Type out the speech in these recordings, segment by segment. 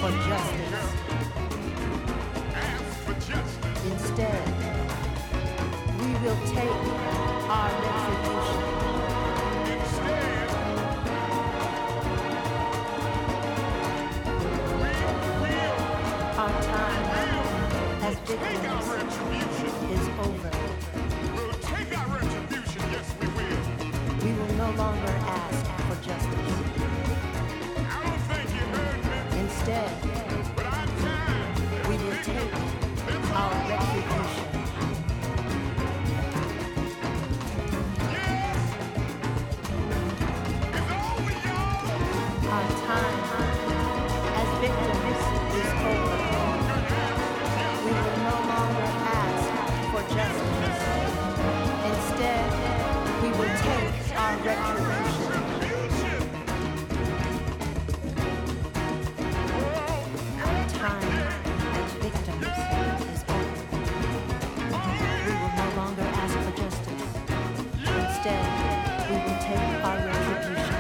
for justice. Instead, we will take our retribution. Our time as victims is over. We'll take our retribution, yes we will. We will no longer ask for justice. I don't think you heard me. Instead, But I'm tired. we will take our retribution. Yes! It's over, y'all! Our time as victims is over. We will no longer ask for justice. Instead, we will take our retribution. Our time as victims is over. We will no longer ask for justice. Instead, we will take our retribution.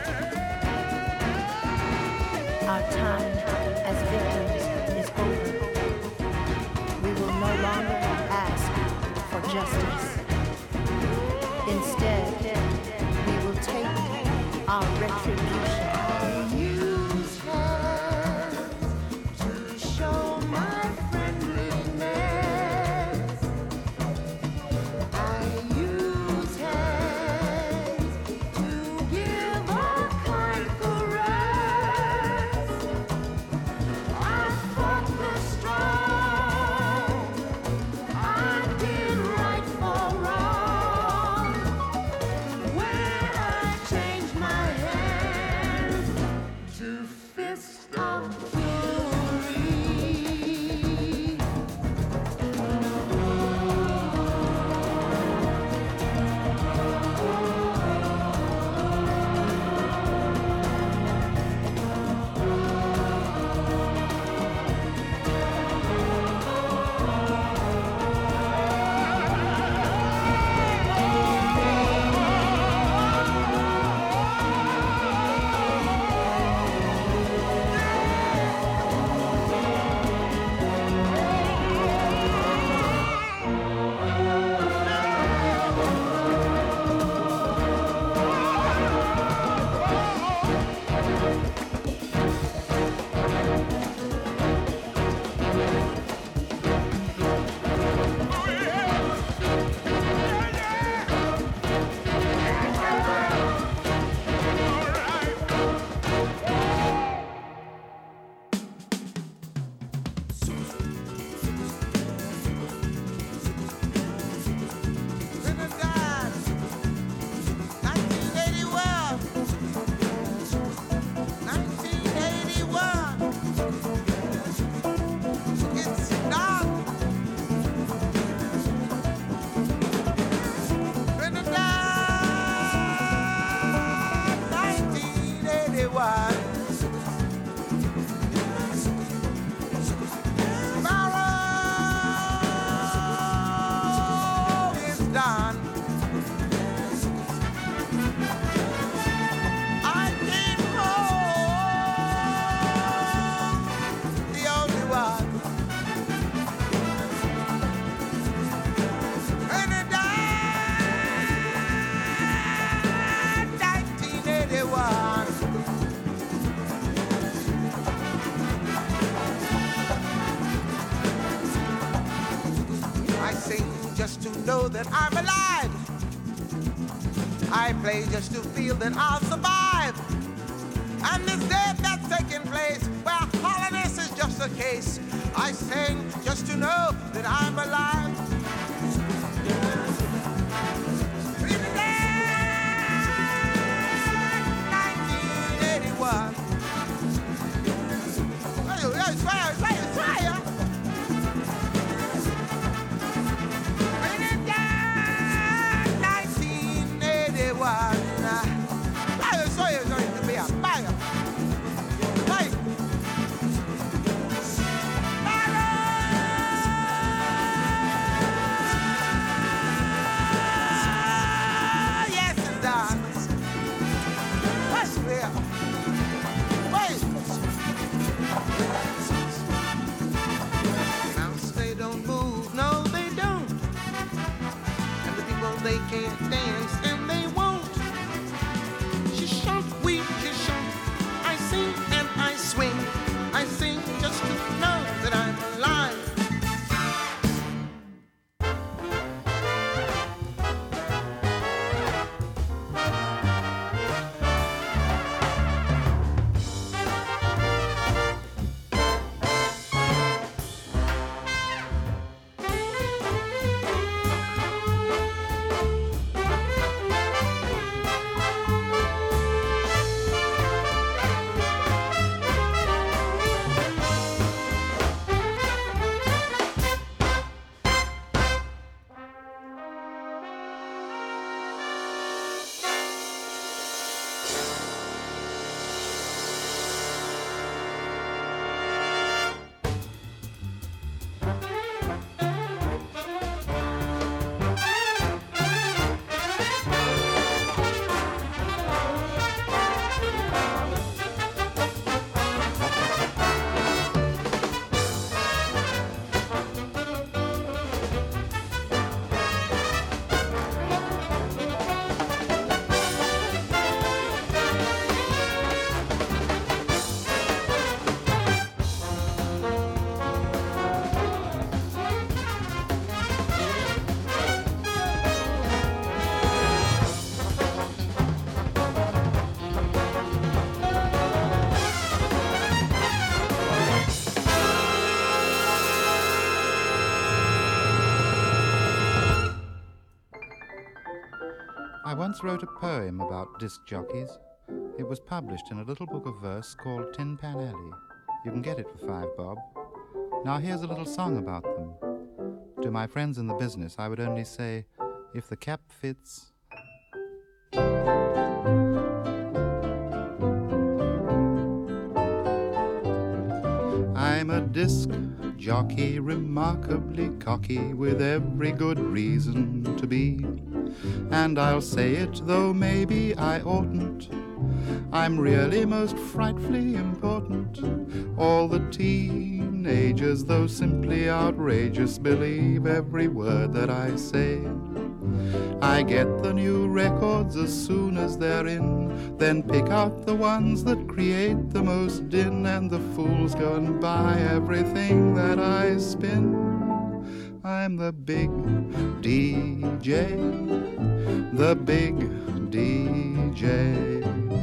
Our time as victims is over. We will no longer ask for justice. Instead, we will take our retribution. Use hands to show my friendliness. I use hands to give a kind caress. I fought the strong. I did right for wrong. When I changed my hands to fists of fury. Just to know that I'm alive. I play just to feel that I'll survive. And this death that's taking place, well, hollowness is just a case. I sing just to know that I'm alive. Breathing in 1981. once wrote a poem about disc jockeys. It was published in a little book of verse called Tin Pan Alley. You can get it for $5 bob. Now here's a little song about them. To my friends in the business, I would only say, if the cap fits... I'm a disc jockey, remarkably cocky, with every good reason to be. And I'll say it, though maybe I oughtn't. I'm really most frightfully important. All the teenagers, though simply outrageous, believe every word that I say. I get the new records as soon as they're in, then pick out the ones that create the most din, and the fools go and buy everything that I spin. I'm the big DJ, the big DJ.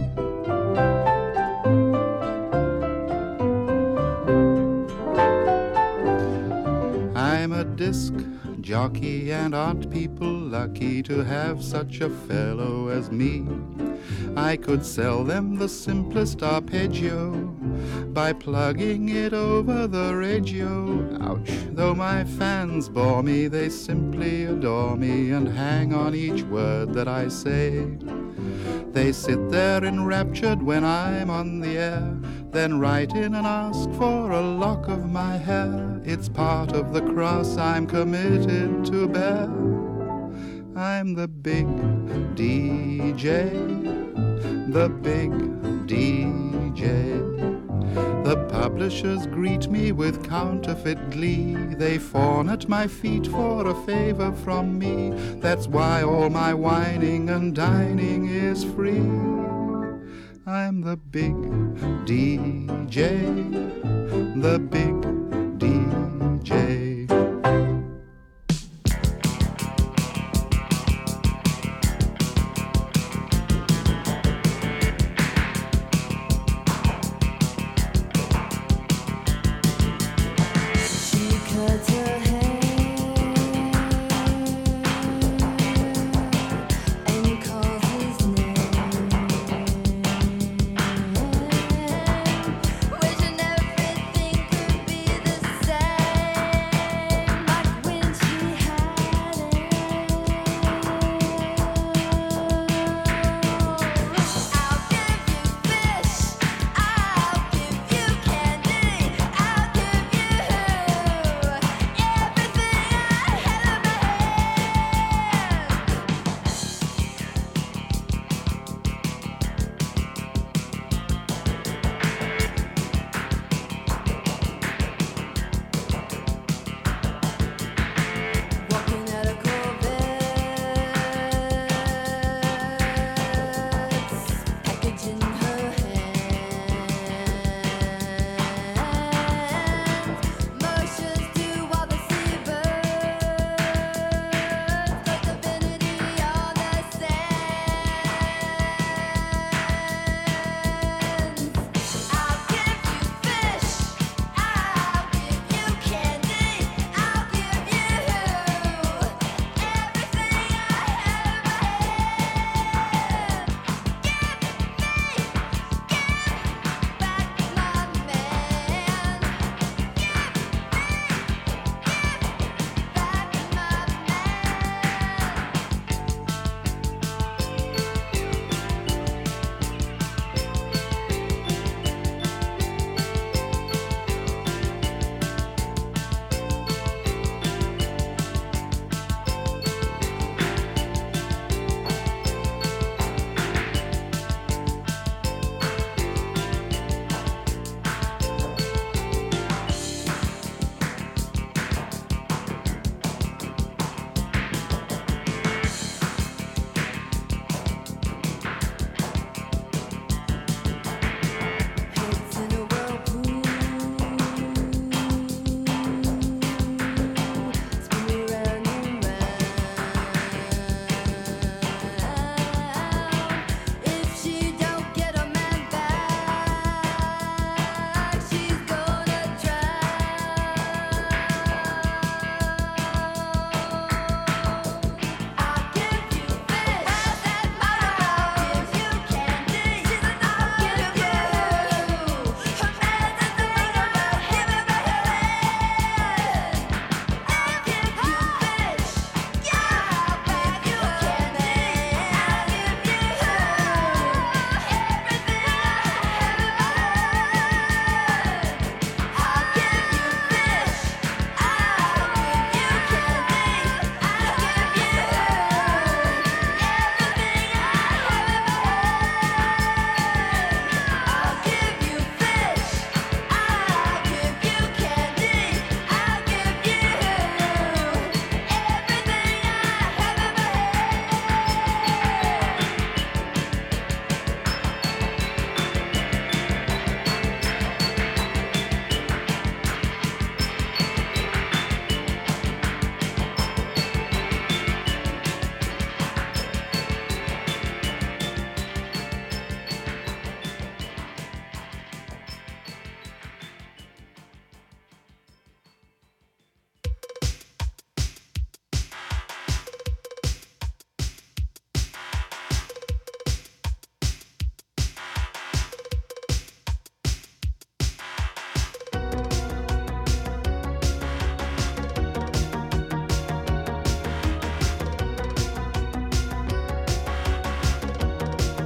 I'm a disc jockey, and aren't people lucky to have such a fellow as me? I could sell them the simplest arpeggio by plugging it over the radio. Ouch, though my fans bore me, they simply adore me and hang on each word that I say. They sit there enraptured when I'm on the air, then write in and ask for a lock of my hair. It's part of the cross I'm committed to bear. I'm the big DJ, the big DJ. The publishers greet me with counterfeit glee. They fawn at my feet for a favor from me. That's why all my whining and dining is free. I'm the big DJ, the big